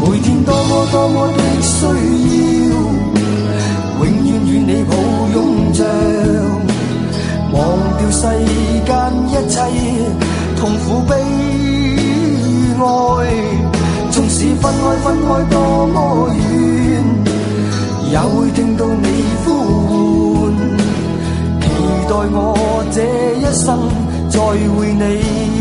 每天多麼的需要，永遠與你抱擁着，忘掉世間一切痛苦悲哀。縱使分開多麼遠，也會聽到你呼喚，期待我這一生再會你。